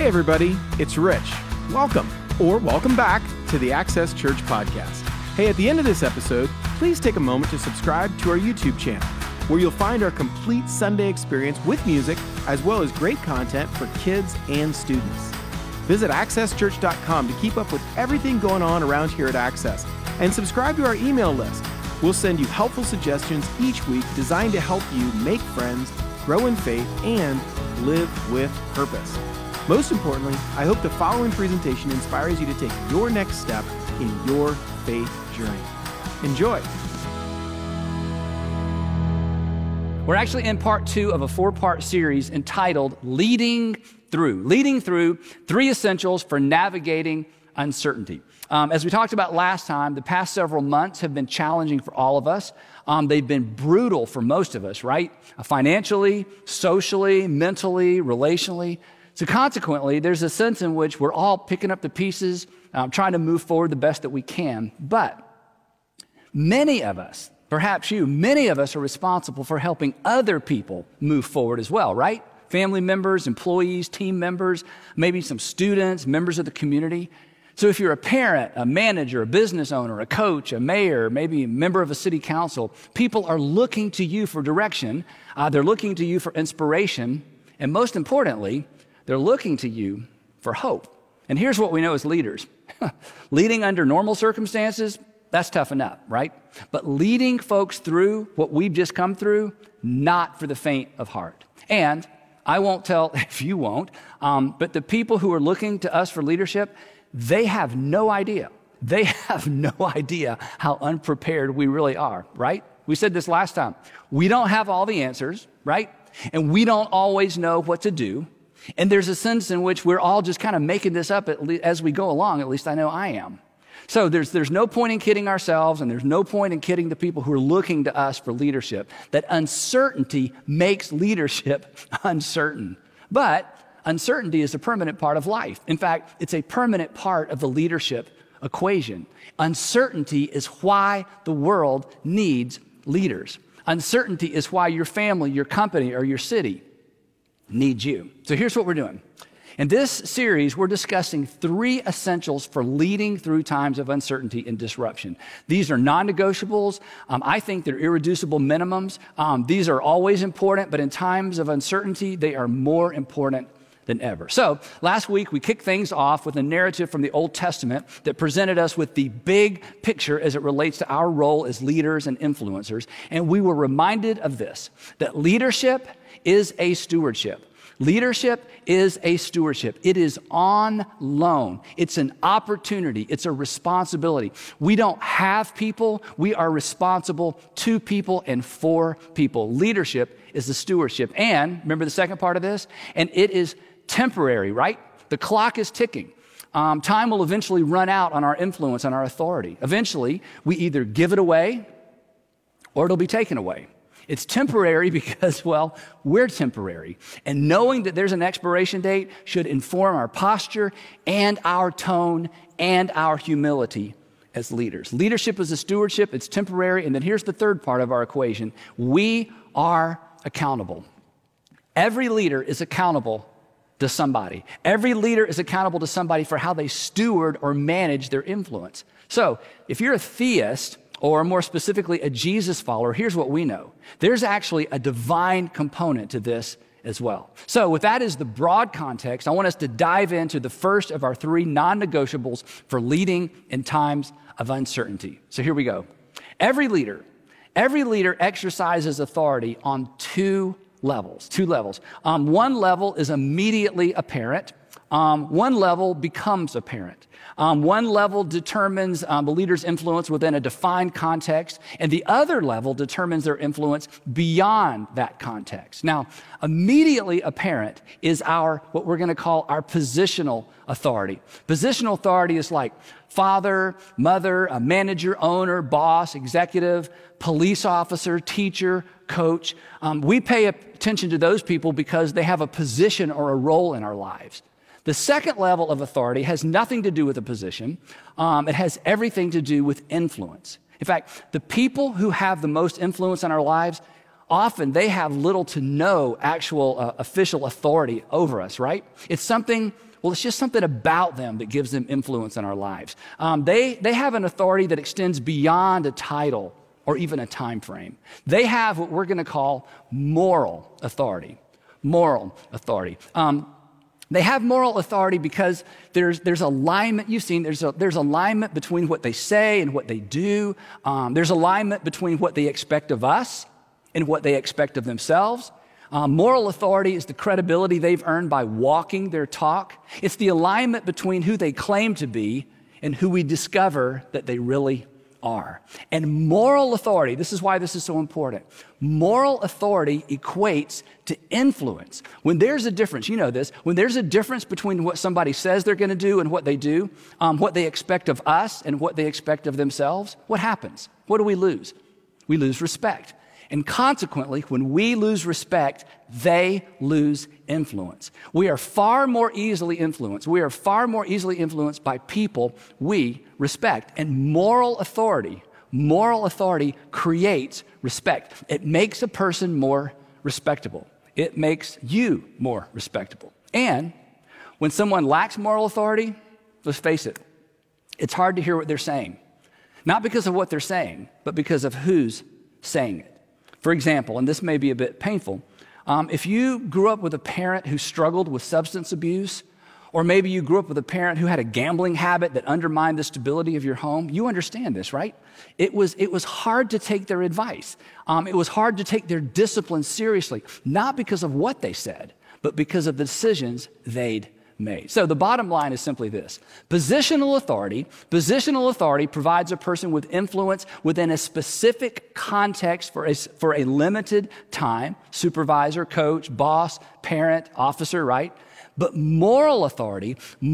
everybody, it's Rich. Welcome, or welcome back to the Access Church podcast. Hey, at the end of this episode, please take a moment to subscribe to our YouTube channel, where you'll find our complete Sunday experience with music, as well as great content for kids and students. Visit accesschurch.com to keep up with everything going on around here at Access, and subscribe to our email list. We'll send you helpful suggestions each week designed to help you make friends, grow in faith, and live with purpose. Most importantly, I hope the following presentation inspires you to take your next step in your faith journey. Enjoy. We're actually in part 2 of a 4-part series entitled Leading Through 3 Essentials for Navigating Uncertainty. As we talked about last time, the past several months have been challenging for all of us. They've been brutal for most of us, right? Financially, socially, mentally, relationally. So consequently, there's a sense in which we're all picking up the pieces, trying to move forward the best that we can. But many of us, perhaps you, many of us are responsible for helping other people move forward as well, right? Family members, employees, team members, maybe some students, members of the community. So if you're a parent, a manager, a business owner, a coach, a mayor, maybe a member of a city council, people are looking to you for direction. They're looking to you for inspiration. And most importantly, they're looking to you for hope. And here's what we know as leaders. Leading under normal circumstances, that's tough enough, right? But leading folks through what we've just come through, not for the faint of heart. And I won't tell if you won't, but the people who are looking to us for leadership, they have no idea. They have no idea how unprepared we really are, right? We said this last time. We don't have all the answers, right? And we don't always know what to do. And there's a sense in which we're all just kind of making this up as we go along. At least I know I am. So there's no point in kidding ourselves, and there's no point in kidding the people who are looking to us for leadership. That uncertainty makes leadership uncertain. But uncertainty is a permanent part of life. In fact, it's a permanent part of the leadership equation. Uncertainty is why the world needs leaders. Uncertainty is why your family, your company, or your city needs you. So here's what we're doing. In this series, we're discussing 3 essentials for leading through times of uncertainty and disruption. These are non-negotiables. I think they're irreducible minimums. These are always important, but in times of uncertainty, they are more important than ever. So last week, we kicked things off with a narrative from the Old Testament that presented us with the big picture as it relates to our role as leaders and influencers. And we were reminded of this, that leadership is a stewardship. Leadership is a stewardship. It is on loan. It's an opportunity. It's a responsibility. We don't have people. We are responsible to people and for people. Leadership is a stewardship. And remember the second part of this? And it is temporary, right? The clock is ticking. Time will eventually run out on our influence and our authority. Eventually, we either give it away or it'll be taken away. It's temporary because, well, we're temporary. And knowing that there's an expiration date should inform our posture and our tone and our humility as leaders. Leadership is a stewardship. It's temporary. And then here's the third part of our equation. We are accountable. Every leader is accountable to somebody. Every leader is accountable to somebody for how they steward or manage their influence. So if you're a theist, or more specifically, a Jesus follower, here's what we know. There's actually a divine component to this as well. So with that as the broad context, I want us to dive into the first of our 3 non-negotiables for leading in times of uncertainty. So here we go. Every leader exercises authority on 2 levels. One level is immediately apparent. One level becomes apparent. One level determines the leader's influence within a defined context, and the other level determines their influence beyond that context. Now, immediately apparent is what we're going to call our positional authority. Positional authority is like father, mother, a manager, owner, boss, executive, police officer, teacher, coach. We pay attention to those people because they have a position or a role in our lives. The second level of authority has nothing to do with a position. It has everything to do with influence. In fact, the people who have the most influence in our lives, often they have little to no actual official authority over us, right? It's something Well, it's just something about them that gives them influence in our lives. They have an authority that extends beyond a title or even a time frame. They have what we're going to call moral authority. Moral authority. They have moral authority because there's alignment. You've seen there's alignment between what they say and what they do. There's alignment between what they expect of us and what they expect of themselves. Moral authority is the credibility they've earned by walking their talk. It's the alignment between who they claim to be and who we discover that they really are. And moral authority, this is why this is so important. Moral authority equates to influence. When there's a difference, you know this, when there's a difference between what somebody says they're going to do and what they do, what they expect of us and what they expect of themselves, what happens? What do we lose? We lose respect. And consequently, when we lose respect, they lose influence. We are far more easily influenced. We are far more easily influenced by people we respect. And moral authority creates respect. It makes a person more respectable. It makes you more respectable. And when someone lacks moral authority, let's face it, it's hard to hear what they're saying. Not because of what they're saying, but because of who's saying it. For example, and this may be a bit painful, if you grew up with a parent who struggled with substance abuse, or maybe you grew up with a parent who had a gambling habit that undermined the stability of your home, you understand this, right? It was hard to take their advice. It was hard to take their discipline seriously, not because of what they said, but because of the decisions they'd made. So the bottom line is simply this. Positional authority provides a person with influence within a specific context for a limited time, supervisor, coach, boss, parent, officer, right? But moral authority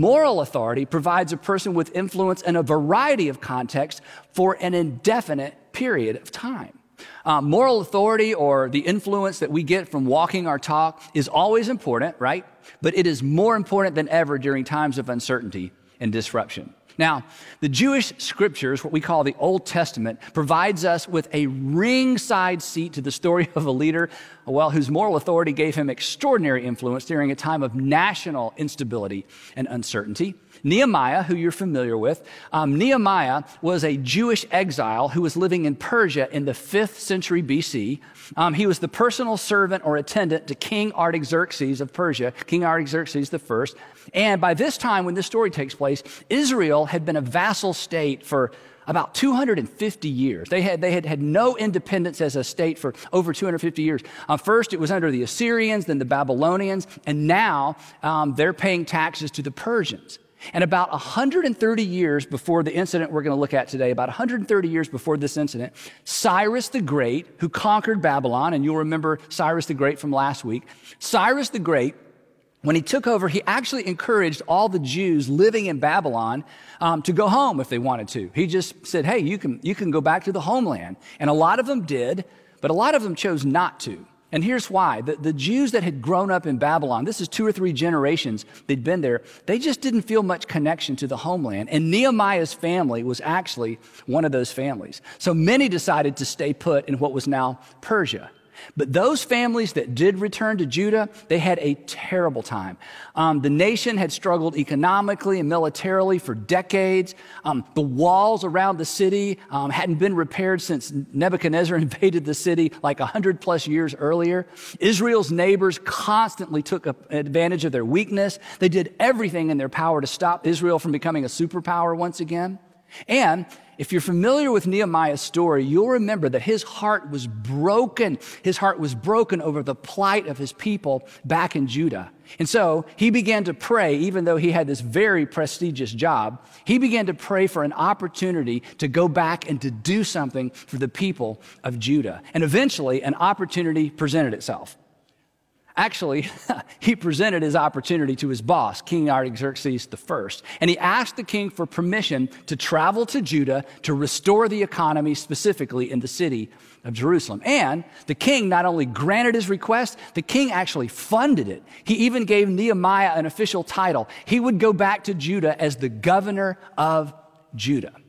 provides a person with influence in a variety of contexts for an indefinite period of time. Moral authority, or the influence that we get from walking our talk, is always important, right? But it is more important than ever during times of uncertainty and disruption. Now, the Jewish scriptures, what we call the Old Testament, provides us with a ringside seat to the story of a leader, whose moral authority gave him extraordinary influence during a time of national instability and uncertainty. Nehemiah, who you're familiar with, Nehemiah was a Jewish exile who was living in Persia in the 5th century BC. He was the personal servant or attendant to King Artaxerxes of Persia, King Artaxerxes I. And by this time, when this story takes place, Israel had been a vassal state for about 250 years. They had no independence as a state for over 250 years. First, it was under the Assyrians, then the Babylonians, and now they're paying taxes to the Persians. And about 130 years before the incident we're going to look at today, about 130 years before this incident, Cyrus the Great, who conquered Babylon, and you'll remember Cyrus the Great from last week, Cyrus the Great, when he took over, he actually encouraged all the Jews living in Babylon to go home if they wanted to. He just said, hey, you can go back to the homeland. And a lot of them did, but a lot of them chose not to. And here's why. The Jews that had grown up in Babylon, this is 2 or 3 generations they'd been there, they just didn't feel much connection to the homeland. And Nehemiah's family was actually one of those families. So many decided to stay put in what was now Persia. But those families that did return to Judah, they had a terrible time. The nation had struggled economically and militarily for decades. The walls around the city hadn't been repaired since Nebuchadnezzar invaded the city like 100 plus years earlier. Israel's neighbors constantly took advantage of their weakness. They did everything in their power to stop Israel from becoming a superpower once again. And if you're familiar with Nehemiah's story, you'll remember that his heart was broken. His heart was broken over the plight of his people back in Judah. And so he began to pray, even though he had this very prestigious job, he began to pray for an opportunity to go back and to do something for the people of Judah. And eventually, an opportunity presented itself. Actually, he presented his opportunity to his boss, King Artaxerxes I, and he asked the king for permission to travel to Judah to restore the economy, specifically in the city of Jerusalem. And the king not only granted his request, the king actually funded it. He even gave Nehemiah an official title. He would go back to Judah as the governor of Judah.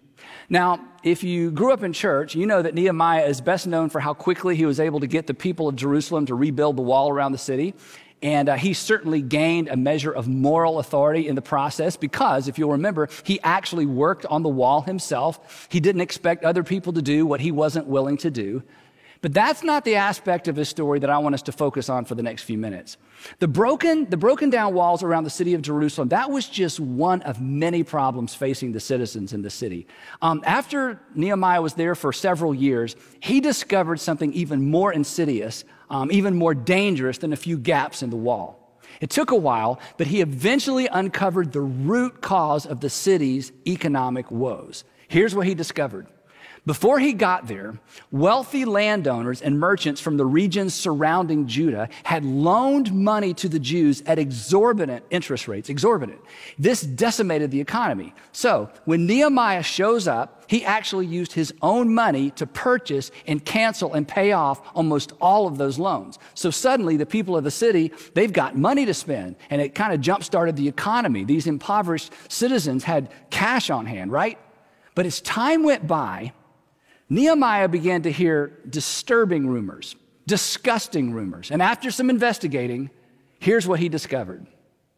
Now, if you grew up in church, you know that Nehemiah is best known for how quickly he was able to get the people of Jerusalem to rebuild the wall around the city. And he certainly gained a measure of moral authority in the process because, if you'll remember, he actually worked on the wall himself. He didn't expect other people to do what he wasn't willing to do. But that's not the aspect of his story that I want us to focus on for the next few minutes. The broken down walls around the city of Jerusalem, that was just one of many problems facing the citizens in the city. After Nehemiah was there for several years, he discovered something even more insidious, even more dangerous than a few gaps in the wall. It took a while, but he eventually uncovered the root cause of the city's economic woes. Here's what he discovered. Before he got there, wealthy landowners and merchants from the regions surrounding Judah had loaned money to the Jews at exorbitant interest rates, exorbitant. This decimated the economy. So when Nehemiah shows up, he actually used his own money to purchase and cancel and pay off almost all of those loans. So suddenly the people of the city, they've got money to spend, and it kind of jump-started the economy. These impoverished citizens had cash on hand, right? But as time went by, Nehemiah began to hear disturbing rumors, disgusting rumors. And after some investigating, here's what he discovered.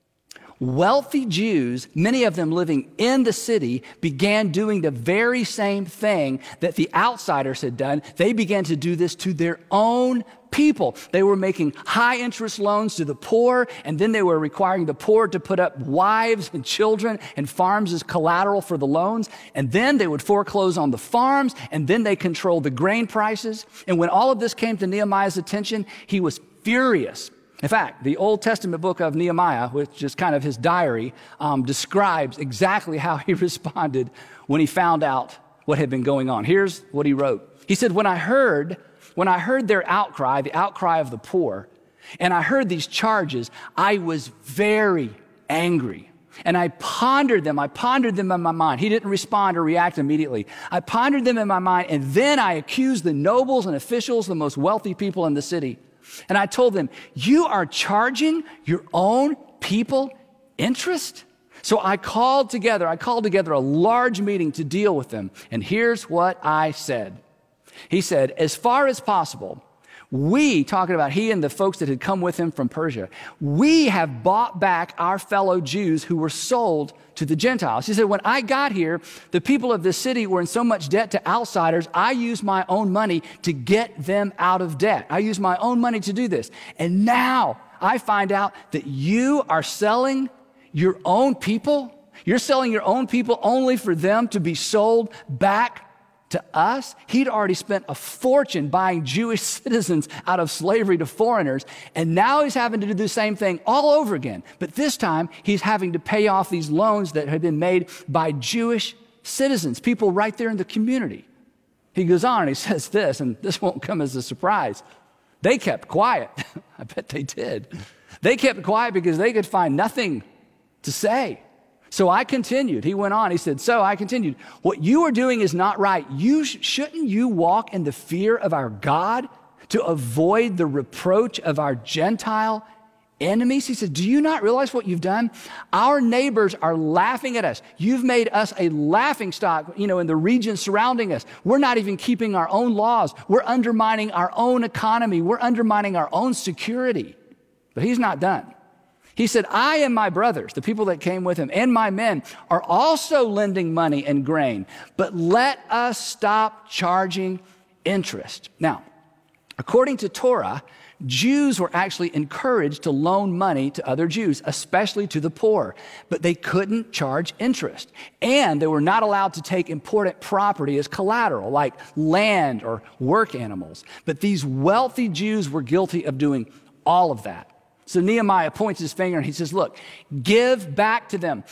Wealthy Jews, many of them living in the city, began doing the very same thing that the outsiders had done. They began to do this to their own people. They were making high interest loans to the poor, and then they were requiring the poor to put up wives and children and farms as collateral for the loans. And then they would foreclose on the farms, and then they controlled the grain prices. And when all of this came to Nehemiah's attention, he was furious. In fact, the Old Testament book of Nehemiah, which is kind of his diary, describes exactly how he responded when he found out what had been going on. Here's what he wrote. He said, when I heard their outcry, the outcry of the poor, and I heard these charges, I was very angry. And I pondered them in my mind. He didn't respond or react immediately. I pondered them in my mind, and then I accused the nobles and officials, the most wealthy people in the city. And I told them, you are charging your own people interest? So I called together a large meeting to deal with them. And here's what I said. He said, as far as possible, we, talking about he and the folks that had come with him from Persia, we have bought back our fellow Jews who were sold to the Gentiles. He said, when I got here, the people of this city were in so much debt to outsiders, I used my own money to get them out of debt. I used my own money to do this. And now I find out that you are selling your own people. You're selling your own people only for them to be sold back to us. He'd already spent a fortune buying Jewish citizens out of slavery to foreigners, and now he's having to do the same thing all over again. But this time, he's having to pay off these loans that had been made by Jewish citizens, people right there in the community. He goes on and he says this, and this won't come as a surprise. They kept quiet. I bet they did. They kept quiet because they could find nothing to say. So I continued. He went on. He said, so I continued. What you are doing is not right. Shouldn't you walk in the fear of our God to avoid the reproach of our Gentile enemies? He said, do you not realize what you've done? Our neighbors are laughing at us. You've made us a laughing stock, in the region surrounding us. We're not even keeping our own laws. We're undermining our own economy. We're undermining our own security. But he's not done. He said, I and my brothers, the people that came with him, and my men are also lending money and grain, but let us stop charging interest. Now, according to Torah, Jews were actually encouraged to loan money to other Jews, especially to the poor, but they couldn't charge interest. And they were not allowed to take important property as collateral, like land or work animals. But these wealthy Jews were guilty of doing all of that. So Nehemiah points his finger and he says, look, give back to them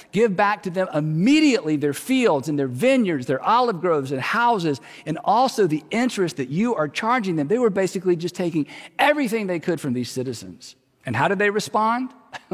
immediately their fields and their vineyards, their olive groves and houses, and also the interest that you are charging them. They were basically just taking everything they could from these citizens. And how did they respond?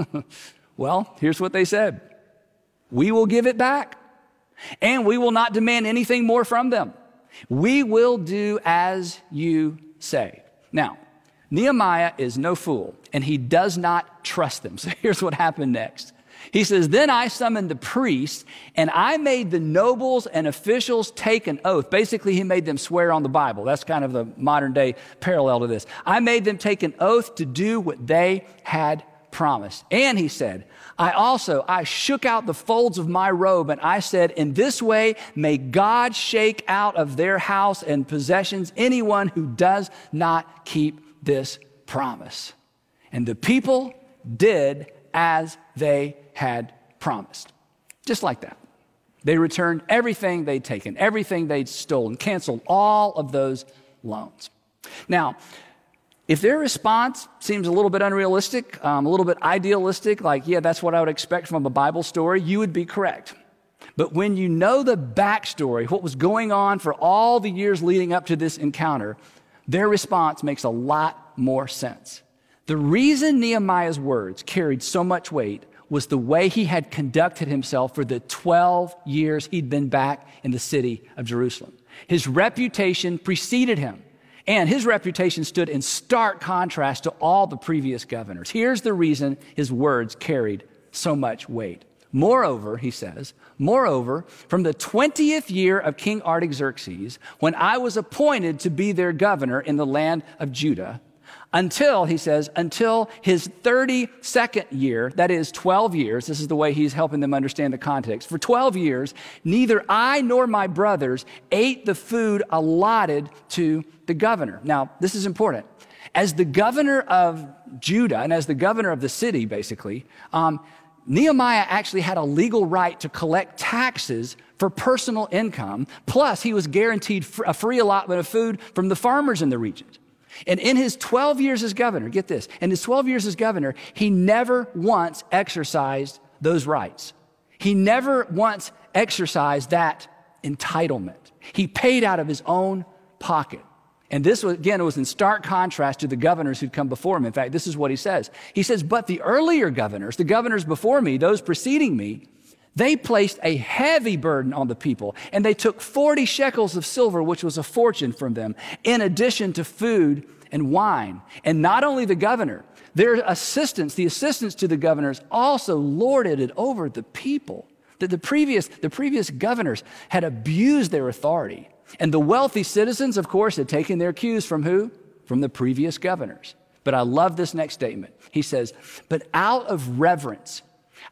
Well, here's what they said. We will give it back, and we will not demand anything more from them. We will do as you say. Now, Nehemiah is no fool, and he does not trust them. So here's what happened next. He says, then I summoned the priests, and I made the nobles and officials take an oath. Basically, he made them swear on the Bible. That's kind of the modern day parallel to this. I made them take an oath to do what they had promised. And he said, I shook out the folds of my robe, and I said, in this way, may God shake out of their house and possessions anyone who does not keep this promise. And the people did as they had promised. Just like that. They returned everything they'd taken, everything they'd stolen, canceled all of those loans. Now, if their response seems a little bit unrealistic, a little bit idealistic, like, yeah, that's what I would expect from a Bible story, you would be correct. But when you know the backstory, what was going on for all the years leading up to this encounter, their response makes a lot more sense. The reason Nehemiah's words carried so much weight was the way he had conducted himself for the 12 years he'd been back in the city of Jerusalem. His reputation preceded him, and his reputation stood in stark contrast to all the previous governors. Here's the reason his words carried so much weight. Moreover, he says, from the 20th year of King Artaxerxes, when I was appointed to be their governor in the land of Judah, until his 32nd year, that is 12 years, this is the way he's helping them understand the context. For 12 years, neither I nor my brothers ate the food allotted to the governor. Now, this is important. As the governor of Judah and as the governor of the city, basically, Nehemiah actually had a legal right to collect taxes for personal income. Plus, he was guaranteed a free allotment of food from the farmers in the region. And in his 12 years as governor, get this, in his 12 years as governor, he never once exercised those rights. He never once exercised that entitlement. He paid out of his own pocket. And this, again, was in stark contrast to the governors who'd come before him. In fact, this is what he says. He says, but the earlier governors, the governors before me, those preceding me, they placed a heavy burden on the people, and they took 40 shekels of silver, which was a fortune from them, in addition to food and wine. And not only the governor, their assistants, the assistants to the governors, also lorded it over the people. That the previous governors had abused their authority. And the wealthy citizens, of course, had taken their cues from who? From the previous governors. But I love this next statement. He says, but out of reverence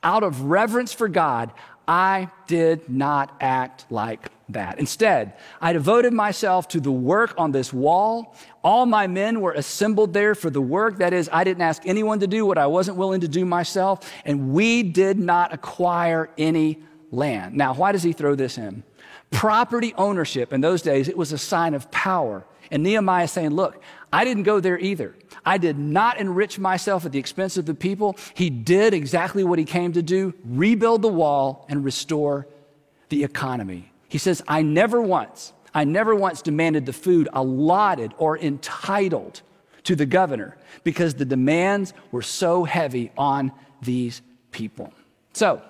for God, I did not act like that. Instead, I devoted myself to the work on this wall. All my men were assembled there for the work. That is, I didn't ask anyone to do what I wasn't willing to do myself, and we did not acquire any land. Now, why does he throw this in? Property ownership in those days, it was a sign of power. And Nehemiah is saying, look, I didn't go there either. I did not enrich myself at the expense of the people. He did exactly what he came to do, rebuild the wall and restore the economy. He says, I never once demanded the food allotted or entitled to the governor because the demands were so heavy on these people. So,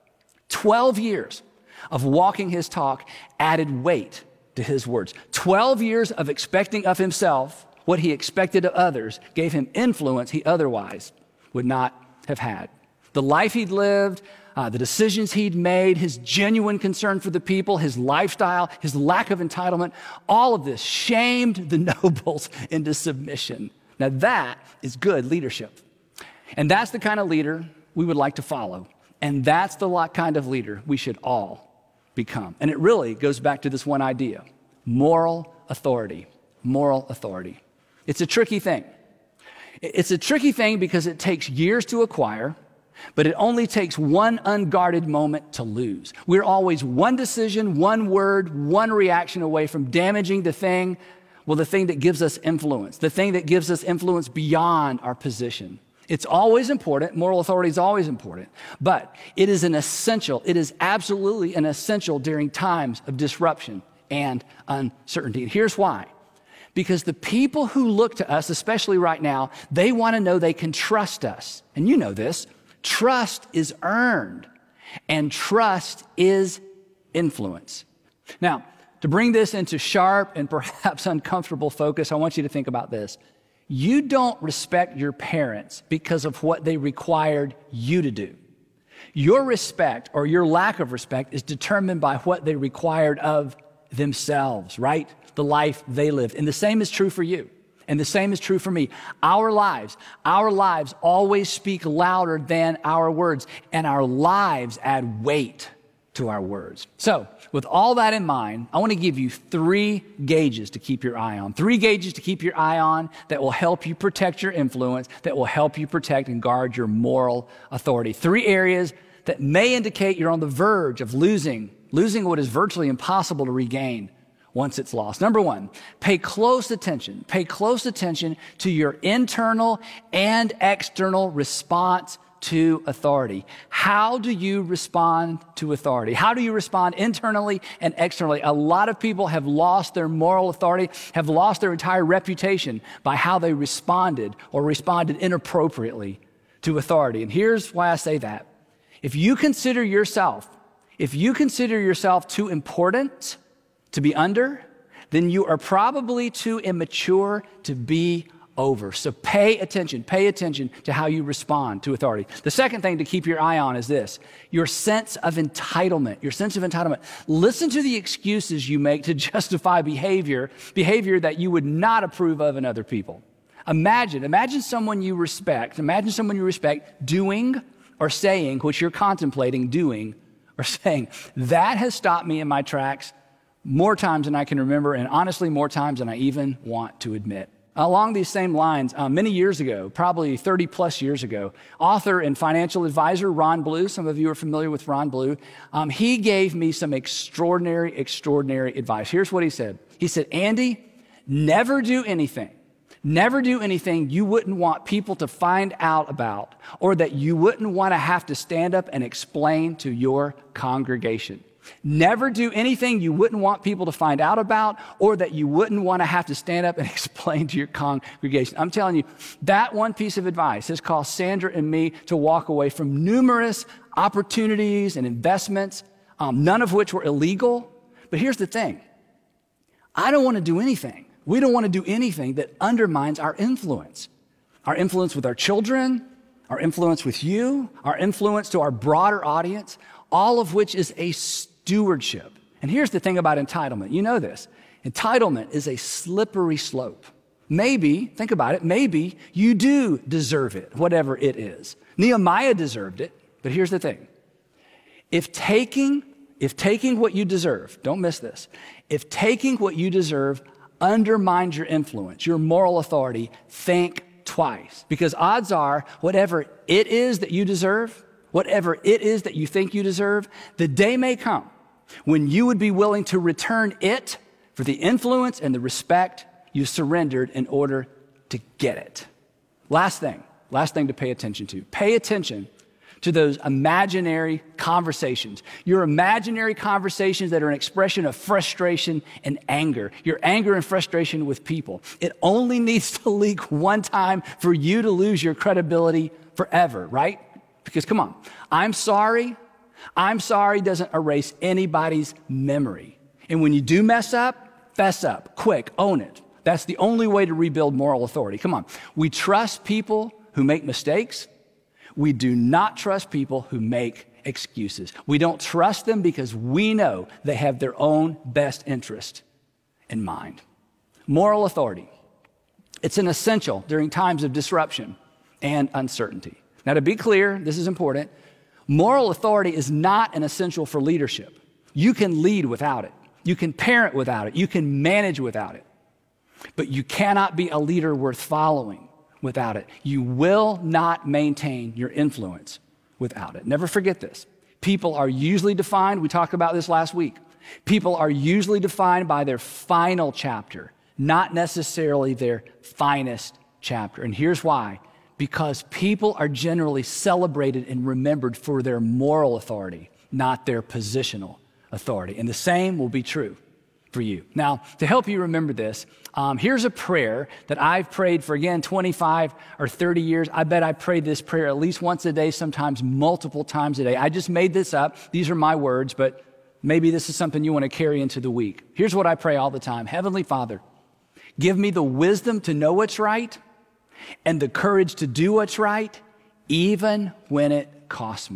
12 years of walking his talk added weight to his words. 12 years of expecting of himself what he expected of others gave him influence he otherwise would not have had. The life he'd lived, the decisions he'd made, his genuine concern for the people, his lifestyle, his lack of entitlement, all of this shamed the nobles into submission. Now that is good leadership. And that's the kind of leader we would like to follow. And that's the kind of leader we should all become. And it really goes back to this one idea, moral authority. Moral authority. It's a tricky thing. It's a tricky thing because it takes years to acquire, but it only takes one unguarded moment to lose. We're always one decision, one word, one reaction away from damaging the thing that gives us influence, the thing that gives us influence beyond our position. It's always important. Moral authority is always important, but it is absolutely an essential during times of disruption and uncertainty. And here's why. Because the people who look to us, especially right now, they want to know they can trust us. And you know this. Trust is earned, and trust is influence. Now, to bring this into sharp and perhaps uncomfortable focus, I want you to think about this. You don't respect your parents because of what they required you to do. Your respect or your lack of respect is determined by what they required of themselves, right? The life they lived. And the same is true for you. And the same is true for me. Our lives always speak louder than our words, and our lives add weight to our words. So, with all that in mind, I want to give you 3 gauges to keep your eye on. 3 gauges to keep your eye on that will help you protect your influence, that will help you protect and guard your moral authority. 3 areas that may indicate you're on the verge of losing what is virtually impossible to regain once it's lost. Number 1, pay close attention to your internal and external response to authority. How do you respond to authority? How do you respond internally and externally? A lot of people have lost their moral authority, have lost their entire reputation by how they responded inappropriately to authority. And here's why I say that. If you consider yourself too important to be under, then you are probably too immature to be over. So pay attention to how you respond to authority. The second thing to keep your eye on is this, your sense of entitlement. Listen to the excuses you make to justify behavior that you would not approve of in other people. Imagine someone you respect doing or saying what you're contemplating doing or saying. That has stopped me in my tracks more times than I can remember, and honestly, more times than I even want to admit. Along these same lines, many years ago, probably 30 plus years ago, author and financial advisor Ron Blue, some of you are familiar with Ron Blue, he gave me some extraordinary advice. Here's what he said. He said, Andy, never do anything you wouldn't want people to find out about or that you wouldn't want to have to stand up and explain to your congregation. Never do anything you wouldn't want people to find out about or that you wouldn't want to have to stand up and explain to your congregation. I'm telling you, that one piece of advice has caused Sandra and me to walk away from numerous opportunities and investments, none of which were illegal. But here's the thing. I don't want to do anything. We don't want to do anything that undermines our influence with our children, our influence with you, our influence to our broader audience, all of which is a stewardship. And here's the thing about entitlement. You know this. Entitlement is a slippery slope. Maybe, think about it, maybe you do deserve it, whatever it is. Nehemiah deserved it, but here's the thing. If taking what you deserve, don't miss this, if taking what you deserve undermines your influence, your moral authority, think twice. Because odds are, whatever it is that you deserve, whatever it is that you think you deserve, the day may come when you would be willing to return it for the influence and the respect you surrendered in order to get it. Last thing to pay attention to. Pay attention to those imaginary conversations. Your imaginary conversations that are an expression of frustration and anger. Your anger and frustration with people. It only needs to leak one time for you to lose your credibility forever, right? Because come on, I'm sorry doesn't erase anybody's memory. And when you do mess up, fess up, quick, own it. That's the only way to rebuild moral authority. Come on, we trust people who make mistakes. We do not trust people who make excuses. We don't trust them because we know they have their own best interest in mind. Moral authority. It's an essential during times of disruption and uncertainty. Now, to be clear, this is important. Moral authority is not an essential for leadership. You can lead without it. You can parent without it. You can manage without it. But you cannot be a leader worth following without it. You will not maintain your influence without it. Never forget this. People are usually defined, we talked about this last week. People are usually defined by their final chapter, not necessarily their finest chapter. And here's why. Because people are generally celebrated and remembered for their moral authority, not their positional authority. And the same will be true for you. Now, to help you remember this, here's a prayer that I've prayed for, again, 25 or 30 years. I bet I prayed this prayer at least once a day, sometimes multiple times a day. I just made this up. These are my words, but maybe this is something you want to carry into the week. Here's what I pray all the time. Heavenly Father, give me the wisdom to know what's right and the courage to do what's right, even when it costs me.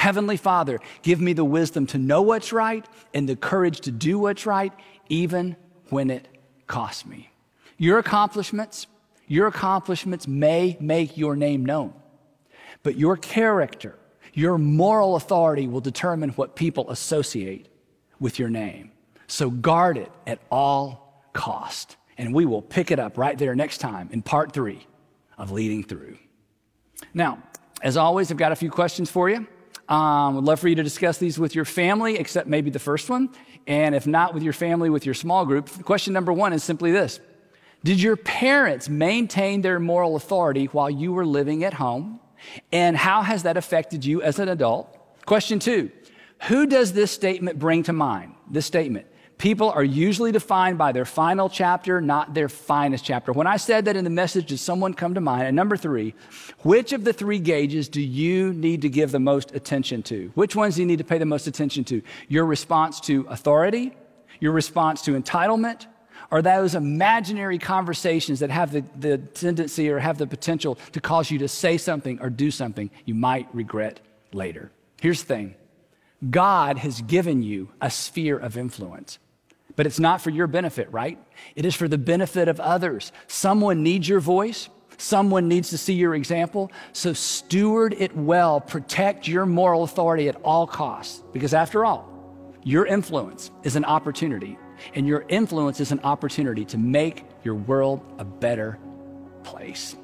Heavenly Father, give me the wisdom to know what's right and the courage to do what's right, even when it costs me. Your accomplishments may make your name known, but your character, your moral authority will determine what people associate with your name. So guard it at all cost. And we will pick it up right there next time in part 3 of Leading Through. Now, as always, I've got a few questions for you. Would love for you to discuss these with your family, except maybe the first one. And if not with your family, with your small group. Question number 1 is simply this. Did your parents maintain their moral authority while you were living at home? And how has that affected you as an adult? Question 2, who does this statement bring to mind? This statement, people are usually defined by their final chapter, not their finest chapter. When I said that in the message, did someone come to mind? And number 3, which of the 3 gauges do you need to give the most attention to? Which ones do you need to pay the most attention to? Your response to authority, your response to entitlement, or those imaginary conversations that have the tendency or have the potential to cause you to say something or do something you might regret later. Here's the thing. God has given you a sphere of influence, but it's not for your benefit, right? It is for the benefit of others. Someone needs your voice. Someone needs to see your example. So steward it well. Protect your moral authority at all costs, because after all, your influence is an opportunity. And your influence is an opportunity to make your world a better place.